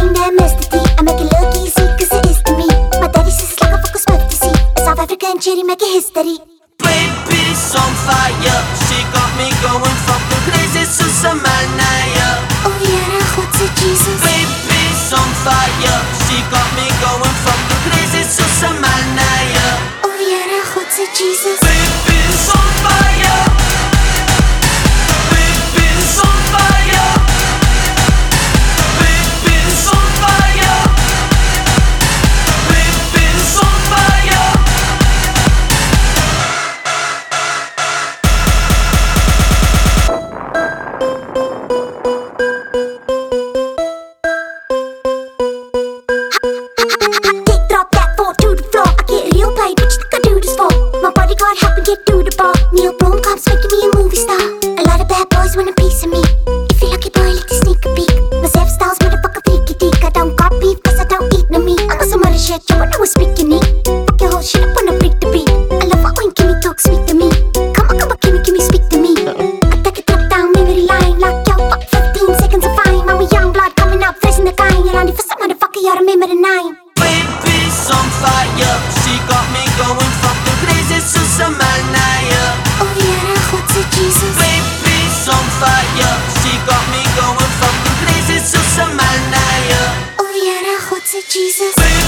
in that mustard tea. I make it look easy, cause it is to me. My daddy says it's like a focus love to see. A South African cherry making history. Baby's on fire, she got me going fucking crazy, Susamanaya. Oh yeah, Godse Jesus. Baby's on fire, she got me going fucking crazy, Susamanaya. Oh yeah, Godse Jesus. Baby's on fire. Baby's on fire. Baby's on fire. Baby's on fire. Dick drop that foot to the floor. I get real paid, what you think I do this for? My bodyguard help me get through the bar. Neil Blomkamp's making me a movie star. A lot of bad boys want a piece of me. If you lucky boy, like to sneak a peek. My Zef style's motherfucker freaky deek. I don't got beef cause I don't eat no meat. I'm on some other shit, you wanna know what's speaking me. Fuck your whole shit up when I break the beat. I love it when Kimmy talks sweet to me. Come on, Kimmy, speak to me. I take a trip down memory line. Lock your fuck 15 seconds of fine. I'm a young blood coming up, fresh in the kind. You're only for some motherfucker, you remember the nine. Baby's on fire, she got me going fucking crazy, Susamanaya. Oh yeah, Godse Jesus. Baby's on fire, she got me going fucking crazy, Susamanaya. Oh yeah, Godse Jesus. Baby